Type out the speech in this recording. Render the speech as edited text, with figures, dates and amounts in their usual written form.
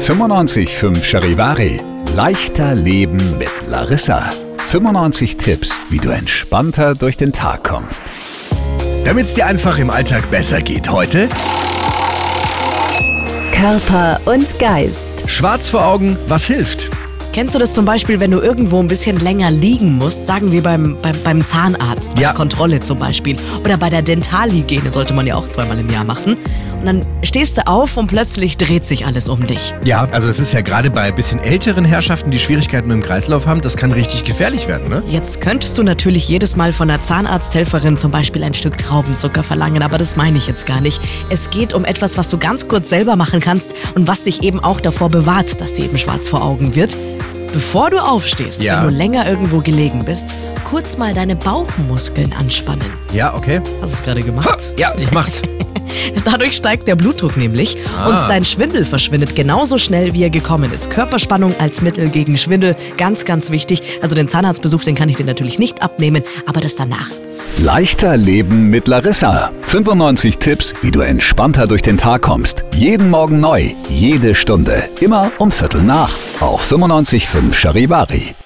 95.5 Charivari. Leichter Leben mit Larissa. 95 Tipps, wie du entspannter durch den Tag kommst. Damit es dir einfach im Alltag besser geht. Heute Körper und Geist. schwarz vor Augen, was hilft? Kennst du das zum Beispiel, wenn du irgendwo ein bisschen länger liegen musst? Sagen wir beim Zahnarzt, bei der Kontrolle zum Beispiel. Oder bei der Dentalhygiene sollte man ja auch 2-mal im Jahr machen. Und dann stehst du auf und plötzlich dreht sich alles um dich. Ja, also es ist ja gerade bei ein bisschen älteren Herrschaften, die Schwierigkeiten mit dem Kreislauf haben, das kann richtig gefährlich werden, ne? Jetzt könntest du natürlich jedes Mal von der Zahnarzthelferin zum Beispiel ein Stück Traubenzucker verlangen, aber das meine ich jetzt gar nicht. Es geht um etwas, was du ganz kurz selber machen kannst und was dich eben auch davor bewahrt, dass dir eben schwarz vor Augen wird. Bevor du aufstehst, wenn du länger irgendwo gelegen bist, kurz mal deine Bauchmuskeln anspannen. Ja, okay. Hast du es gerade gemacht? Ja, ich mach's. Dadurch steigt der Blutdruck nämlich und dein Schwindel verschwindet genauso schnell, wie er gekommen ist. Körperspannung als Mittel gegen Schwindel, ganz, ganz wichtig. Also den Zahnarztbesuch, den kann ich dir natürlich nicht abnehmen, aber das danach. Leichter Leben mit Larissa. 95 Tipps, wie du entspannter durch den Tag kommst. Jeden Morgen neu, jede Stunde. Immer um 7:45 auf 95.5 Charivari.